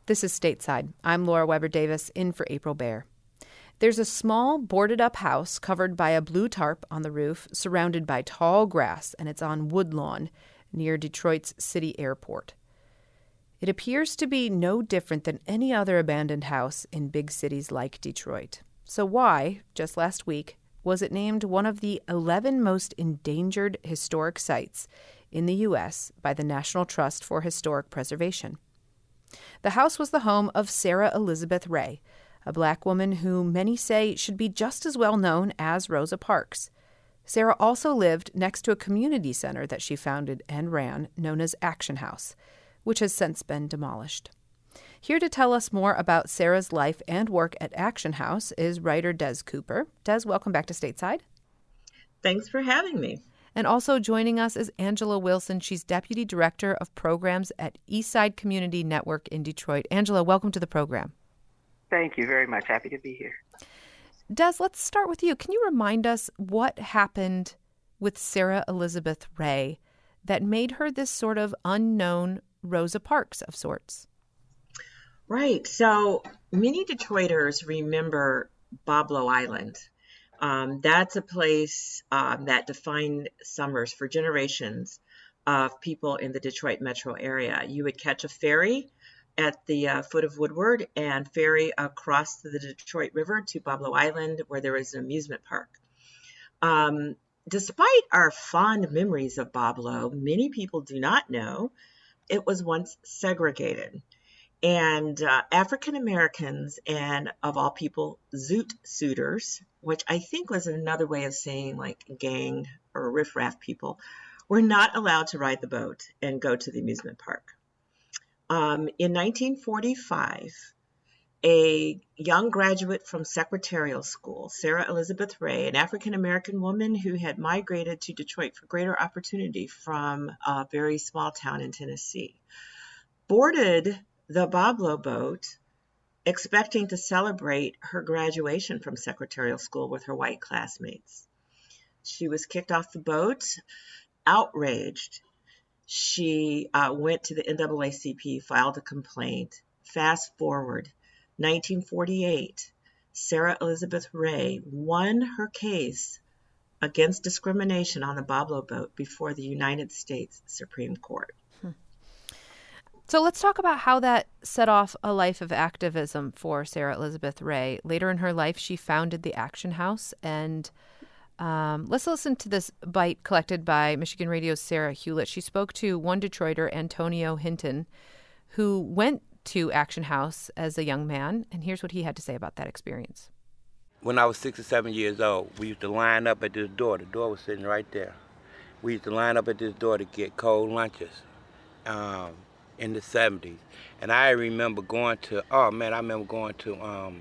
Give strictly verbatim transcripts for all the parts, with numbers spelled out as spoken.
This is Stateside. I'm Laura Weber Davis, in for April Baer. There's a small boarded-up house covered by a blue tarp on the roof, surrounded by tall grass, and it's on Woodlawn, near Detroit's city airport. It appears to be no different than any other abandoned house in big cities like Detroit. So why, just last week, was it named one of the eleven most endangered historic sites in the U S by the National Trust for Historic Preservation? The house was the home of Sarah Elizabeth Ray, a black woman who many say should be just as well known as Rosa Parks. Sarah also lived next to a community center that she founded and ran, known as Action House, which has since been demolished. Here to tell us more about Sarah's life and work at Action House is writer Des Cooper. Des, welcome back to Stateside. Thanks for having me. And also joining us is Angela Wilson. She's Deputy Director of Programs at Eastside Community Network in Detroit. Angela, welcome to the program. Thank you very much. Happy to be here. Des, let's start with you. Can you remind us what happened with Sarah Elizabeth Ray that made her this sort of unknown Rosa Parks of sorts? Right. So many Detroiters remember Boblo Island. Um, that's a place um, that defined summers for generations of people in the Detroit metro area. You would catch a ferry at the uh, foot of Woodward and ferry across the Detroit River to Boblo Island, where there was an amusement park. Um, despite our fond memories of Boblo, many people do not know it was once segregated. And uh, African Americans and, of all people, zoot suitors, which I think was another way of saying like gang or riffraff people, were not allowed to ride the boat and go to the amusement park. Um, in nineteen forty-five, a young graduate from Secretarial School, Sarah Elizabeth Ray, an African American woman who had migrated to Detroit for greater opportunity from a very small town in Tennessee, boarded the Boblo boat, expecting to celebrate her graduation from Secretarial School with her white classmates. She was kicked off the boat, outraged. She uh, went to the N double A C P, filed a complaint. Fast forward, nineteen forty-eight, Sarah Elizabeth Ray won her case against discrimination on the Boblo boat before the United States Supreme Court. So let's talk about how that set off a life of activism for Sarah Elizabeth Ray. Later in her life, she founded the Action House. And um, let's listen to this bite collected by Michigan Radio's Sarah Hewlett. She spoke to one Detroiter, Antonio Hinton, who went to Action House as a young man. And here's what he had to say about that experience. When I was six or seven years old, we used to line up at this door. The door was sitting right there. We used to line up at this door to get cold lunches. Um, in the seventies. And I remember going to, oh man, I remember going to um,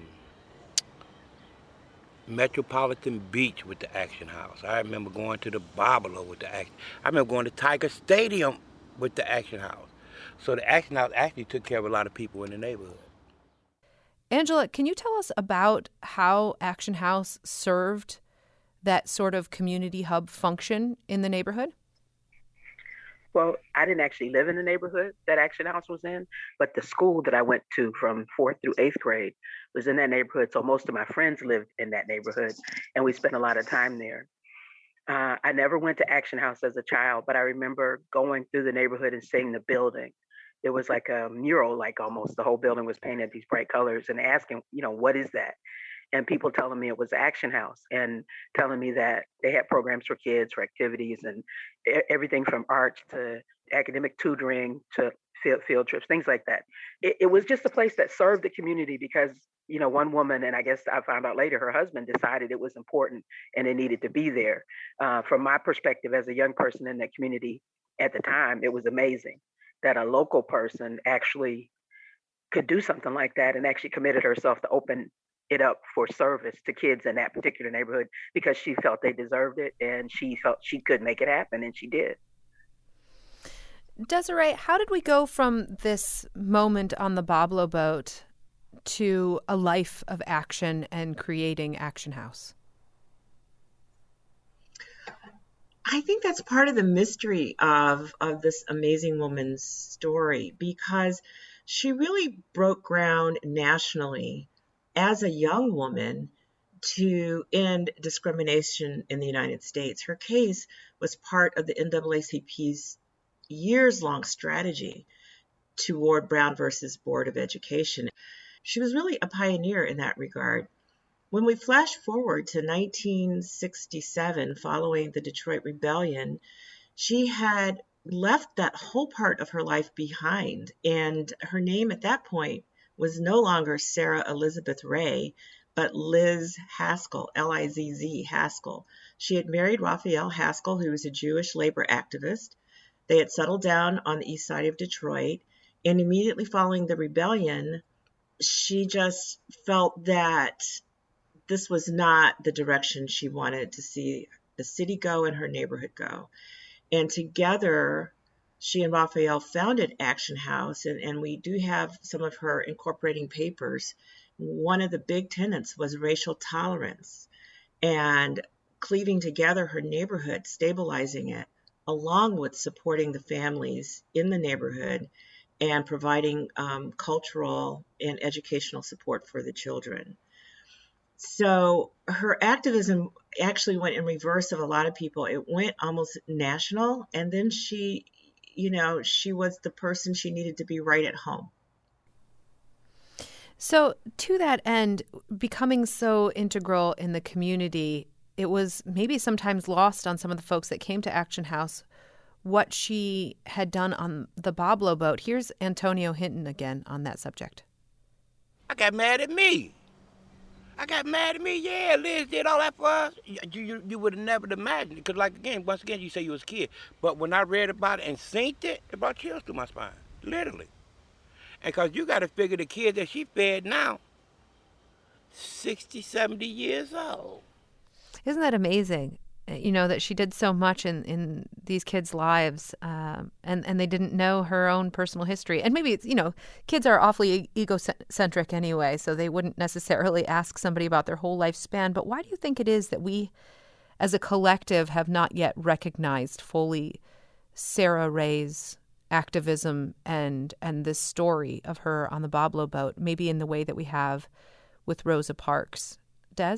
Metropolitan Beach with the Action House. I remember going to the Boblo with the Action. I remember going to Tiger Stadium with the Action House. So the Action House actually took care of a lot of people in the neighborhood. Angela, can you tell us about how Action House served that sort of community hub function in the neighborhood? Well, I didn't actually live in the neighborhood that Action House was in, but the school that I went to from fourth through eighth grade was in that neighborhood. So most of my friends lived in that neighborhood, and we spent a lot of time there. Uh, I never went to Action House as a child, but I remember going through the neighborhood and seeing the building. It was like a mural, like almost the whole building was painted these bright colors, and asking, you know, what is that? And people telling me it was Action House and telling me that they had programs for kids, for activities, and everything from arts to academic tutoring to field, field trips, things like that. It, it was just a place that served the community because, you know, one woman, and I guess I found out later, her husband decided it was important and it needed to be there. Uh, from my perspective as a young person in that community at the time, it was amazing that a local person actually could do something like that and actually committed herself to open it up for service to kids in that particular neighborhood because she felt they deserved it and she felt she could make it happen, and she did. Desiree, how did we go from this moment on the Boblo boat to a life of action and creating Action House? I think that's part of the mystery of, of this amazing woman's story, because She really broke ground nationally as a young woman to end discrimination in the United States. Her case was part of the N double A C P's years-long strategy toward Brown versus Board of Education. She was really a pioneer in that regard. When we flash forward to nineteen sixty-seven, following the Detroit Rebellion, she had left that whole part of her life behind, and her name at that point was no longer Sarah Elizabeth Ray, but Liz Haskell, L I Z Z Haskell. She had married Raphael Haskell, who was a Jewish labor activist. They had settled down on the east side of Detroit, and immediately following the rebellion, she just felt that this was not the direction she wanted to see the city go and her neighborhood go. And together, she and Raphael founded Action House, and, and we do have some of her incorporating papers. One of the big tenets was racial tolerance and cleaving together her neighborhood, stabilizing it, along with supporting the families in the neighborhood and providing um, cultural and educational support for the children. So her activism actually went in reverse of a lot of people. It went almost national, and then she, you know, she was the person she needed to be right at home. So to that end, becoming so integral in the community, it was maybe sometimes lost on some of the folks that came to Action House what she had done on the Boblo boat. Here's Antonio Hinton again on that subject. I got mad at me. I got mad at me. Yeah, Liz did all that for us. You you, you would have never imagined it. Because, like, again, once again, you say you was a kid. But when I read about it and seen it, it brought chills through my spine. Literally. And because you got to figure the kids that she fed now, sixty, seventy years old. Isn't that amazing? You know, that she did so much in, in these kids' lives, um, and, and they didn't know her own personal history. And maybe, it's, you know, kids are awfully egocentric anyway, so they wouldn't necessarily ask somebody about their whole lifespan. But why do you think it is that we, as a collective, have not yet recognized fully Sarah Ray's activism and and this story of her on the Boblo boat, maybe in the way that we have with Rosa Parks? Des?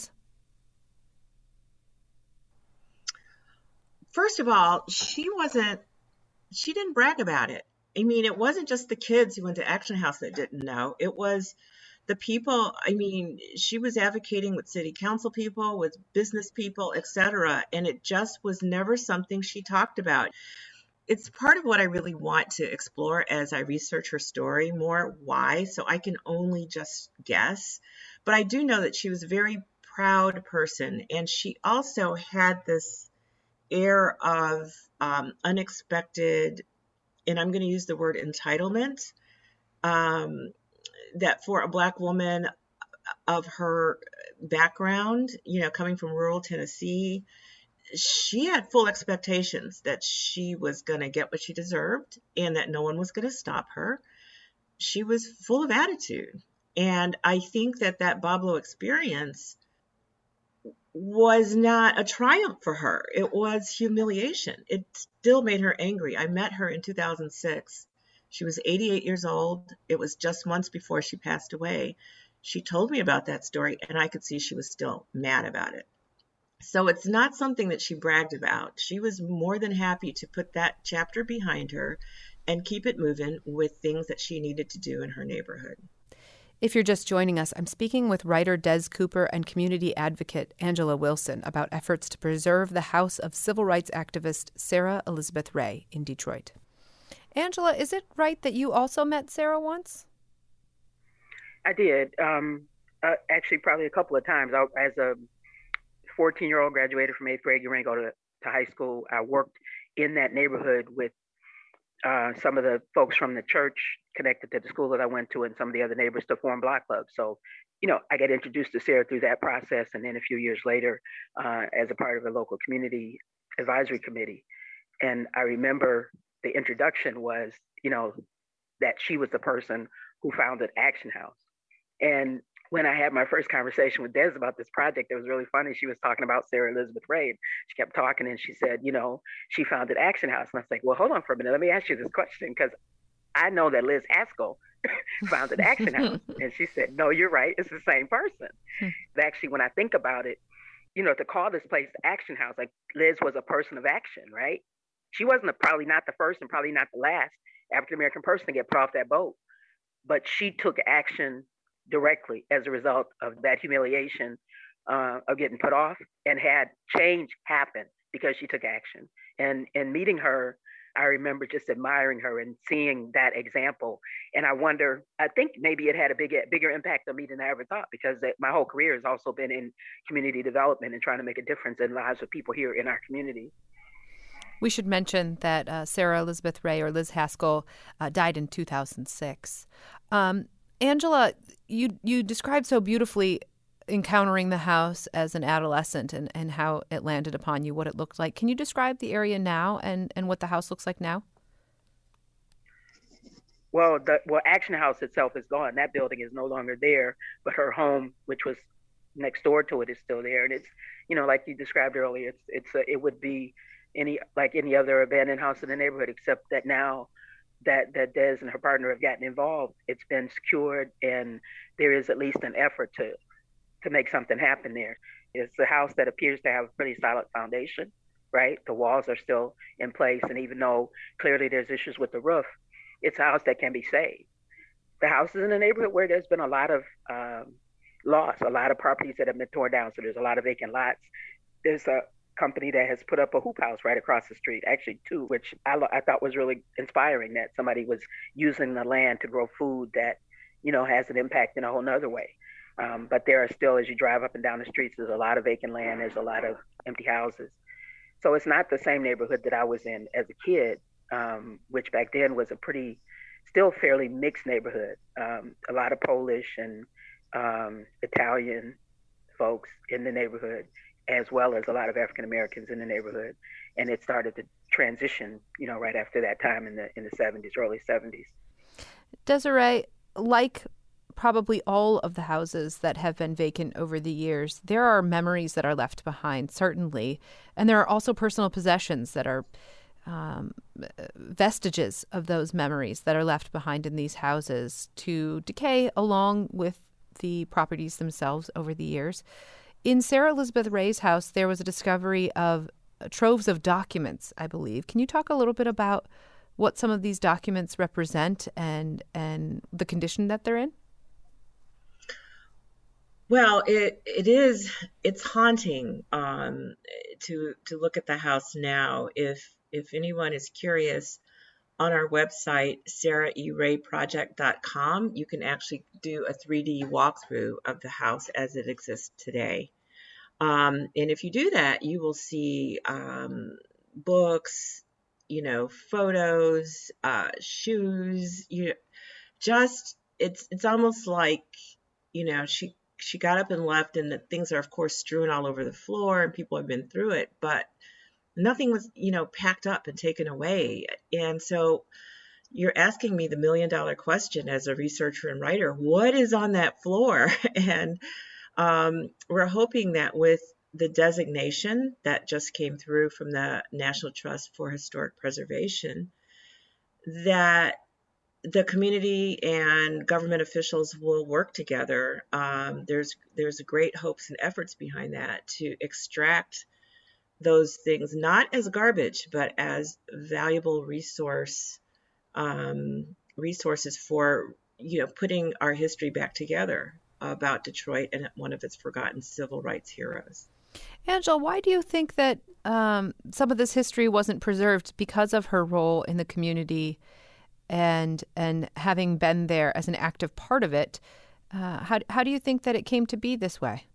First of all, she wasn't, she didn't brag about it. I mean, it wasn't just the kids who went to Action House that didn't know. It was the people. I mean, she was advocating with city council people, with business people, et cetera. And it just was never something she talked about. It's part of what I really want to explore as I research her story more. Why? So I can only just guess. But I do know that she was a very proud person. And she also had this air of um, unexpected, and I'm going to use the word entitlement, um, that for a Black woman of her background, you know, coming from rural Tennessee, she had full expectations that she was going to get what she deserved and that no one was going to stop her. She was full of attitude. And I think that that Boblo experience was not a triumph for her. It was humiliation. It still made her angry. I met her in two thousand six. She was eighty-eight years old. It was just months before she passed away. She told me about that story, and I could see she was still mad about it. So it's not something that she bragged about. She was more than happy to put that chapter behind her and keep it moving with things that she needed to do in her neighborhood. If you're just joining us, I'm speaking with writer Des Cooper and community advocate Angela Wilson about efforts to preserve the house of civil rights activist Sarah Elizabeth Ray in Detroit. Angela, is it right that you also met Sarah once? I did. Um, uh, actually, probably a couple of times. I, as a fourteen-year-old, graduated from eighth grade, getting ready to go to, to high school. I worked in that neighborhood with uh, some of the folks from the church connected to the school that I went to and some of the other neighbors to form Block Club. So, you know, I got introduced to Sarah through that process. And then a few years later, uh, as a part of a local community advisory committee. And I remember the introduction was, you know, that she was the person who founded Action House. And when I had my first conversation with Des about this project, it was really funny. She was talking about Sarah Elizabeth Ray. She kept talking and she said, you know, she founded Action House. And I was like, well, hold on for a minute. Let me ask you this question, because I know that Liz Haskell founded Action House. And she said, no, you're right. It's the same person. Hmm. Actually, when I think about it, you know, to call this place Action House, like Liz was a person of action, right? She wasn't a, probably not the first and probably not the last African-American person to get put off that boat, but she took action directly as a result of that humiliation uh, of getting put off, and had change happen because she took action. And in meeting her, I remember just admiring her and seeing that example. And I wonder, I think maybe it had a big, bigger impact on me than I ever thought, because my whole career has also been in community development and trying to make a difference in the lives of people here in our community. We should mention that uh, Sarah Elizabeth Ray, or Liz Haskell, uh, died in two thousand six. Um, Angela, you you described so beautifully encountering the house as an adolescent and, and how it landed upon you, what it looked like. Can you describe the area now and, and what the house looks like now? Well, the well, Action House itself is gone. That building is no longer there, but her home, which was next door to it, is still there. And it's, you know, like you described earlier, it's it's a, it would be any like any other abandoned house in the neighborhood, except that now that that Des and her partner have gotten involved, it's been secured, and there is at least an effort to to make something happen there. It's a house that appears to have a pretty solid foundation, right? The walls are still in place, and even though clearly there's issues with the roof, it's a house that can be saved. The house is in a neighborhood where there's been a lot of um, loss, a lot of properties that have been torn down, so there's a lot of vacant lots. There's a company that has put up a hoop house right across the street, actually two, which I, I thought was really inspiring, that somebody was using the land to grow food that, you know, has an impact in a whole nother way. Um, but there are still, as you drive up and down the streets, there's a lot of vacant land, there's a lot of empty houses. So it's not the same neighborhood that I was in as a kid, um, which back then was a pretty, still fairly mixed neighborhood. Um, a lot of Polish and um, Italian folks in the neighborhood, as well as a lot of African Americans in the neighborhood. And it started to transition, you know, right after that time in the in the seventies, early seventies. Desiree, like probably all of the houses that have been vacant over the years, there are memories that are left behind, certainly. And there are also personal possessions that are um, vestiges of those memories that are left behind in these houses to decay along with the properties themselves over the years. In Sarah Elizabeth Ray's house, there was a discovery of troves of documents, I believe. Can you talk a little bit about what some of these documents represent and and the condition that they're in? Well, it it is it's haunting um, to to look at the house now. If if anyone is curious, on our website, sarah e ray project dot com, you can actually do a three D walkthrough of the house as it exists today. Um, and if you do that, you will see um, books, you know, photos, uh, shoes. You just it's it's almost like, you know, she. She got up and left, and the things are, of course, strewn all over the floor, and people have been through it, but nothing was, you know, packed up and taken away. And so you're asking me the million dollar question as a researcher and writer, what is on that floor? And um, we're hoping that with the designation that just came through from the National Trust for Historic Preservation, that the community and government officials will work together. Um, there's there's great hopes and efforts behind that to extract those things, not as garbage, but as valuable resource um, resources for, you know, putting our history back together about Detroit and one of its forgotten civil rights heroes. Angela, why do you think that um, some of this history wasn't preserved? Because of her role in the community and and having been there as an active part of it, uh, how how do you think that it came to be this way?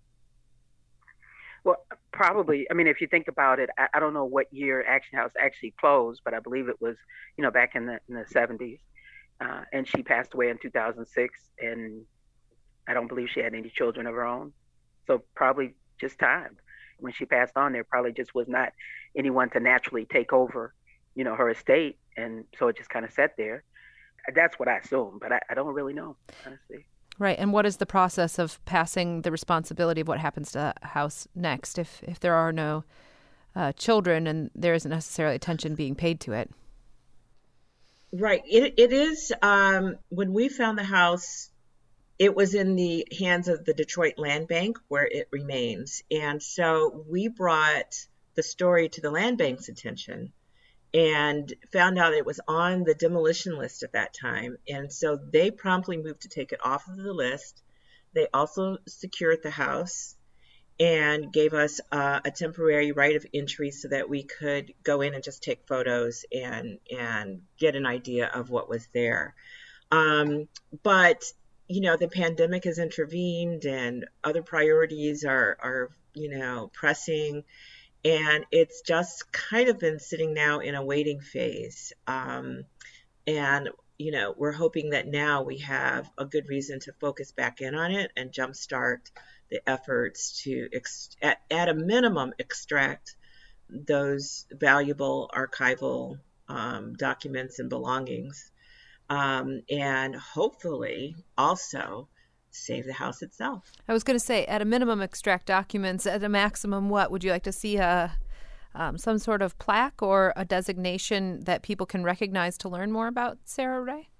Well, probably. I mean, if you think about it, I, I don't know what year Action House actually closed, but I believe it was, you know, back in the in the seventies. Uh, and she passed away in two thousand six, and I don't believe she had any children of her own. So probably just time. When she passed on, there probably just was not anyone to naturally take over, you know, her estate. And so it just kind of sat there. That's what I assume, but I, I don't really know, honestly. Right. And what is the process of passing the responsibility of what happens to the house next if, if there are no uh, children and there isn't necessarily attention being paid to it? Right. It, it is, um, when we found the house, it was in the hands of the Detroit Land Bank where it remains. And so we brought the story to the Land Bank's attention and found out it was on the demolition list at that time. And so they promptly moved to take it off of the list. They also secured the house and gave us uh, a temporary right of entry so that we could go in and just take photos and and get an idea of what was there. Um, but, you know, the pandemic has intervened and other priorities are, are, you know, pressing. And it's just kind of been sitting now in a waiting phase. Um, and, you know, we're hoping that now we have a good reason to focus back in on it and jumpstart the efforts to, ex- at, at a minimum, extract those valuable archival um, documents and belongings. Um, and hopefully also save the house itself. I was going to say, at a minimum, extract documents. At a maximum, what? Would you like to see a um, some sort of plaque or a designation that people can recognize to learn more about Sarah Ray?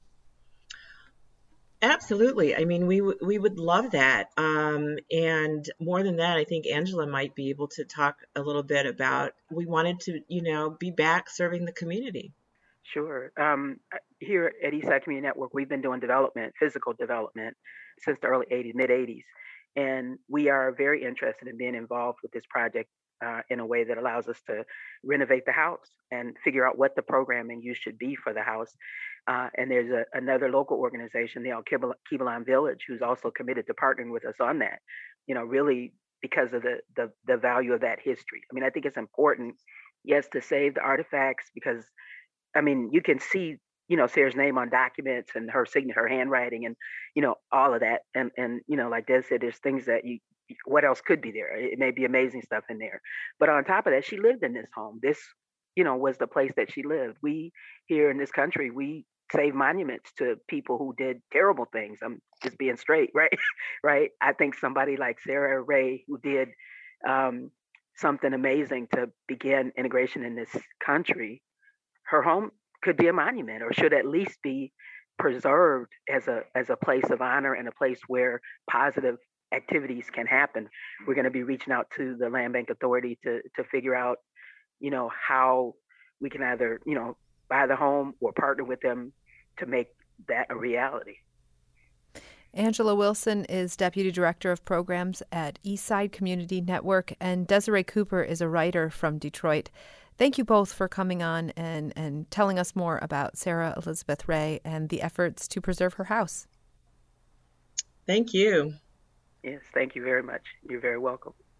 Absolutely. I mean, we w- we would love that. Um, and more than that, I think Angela might be able to talk a little bit about, we wanted to, you know, be back serving the community. Sure. Um, here at Eastside Community Network, we've been doing development, physical development, since the early eighties, mid eighties. And we are very interested in being involved with this project uh, in a way that allows us to renovate the house and figure out what the programming use should be for the house. Uh, and there's a, another local organization, the Al Kebalan Village, who's also committed to partnering with us on that, you know, really because of the, the, the value of that history. I mean, I think it's important, yes, to save the artifacts because, I mean, you can see, you know, Sarah's name on documents and her signature, her handwriting and, you know, all of that. And, and, you know, like Des said, there's things that you, what else could be there? It may be amazing stuff in there. But on top of that, she lived in this home. This, you know, was the place that she lived. We here in this country, we save monuments to people who did terrible things. I'm just being straight, right? Right. I think somebody like Sarah Ray, who did um, something amazing to begin integration in this country, her home could be a monument or should at least be preserved as a as a place of honor and a place where positive activities can happen. We're going to be reaching out to the Land Bank Authority to to figure out, you know, how we can either, you know, buy the home or partner with them to make that a reality. Angela Wilson is Deputy Director of Programs at Eastside Community Network, and Desiree Cooper is a writer from Detroit. Thank you both for coming on and, and telling us more about Sarah Elizabeth Ray and the efforts to preserve her house. Thank you. Yes, thank you very much. You're very welcome.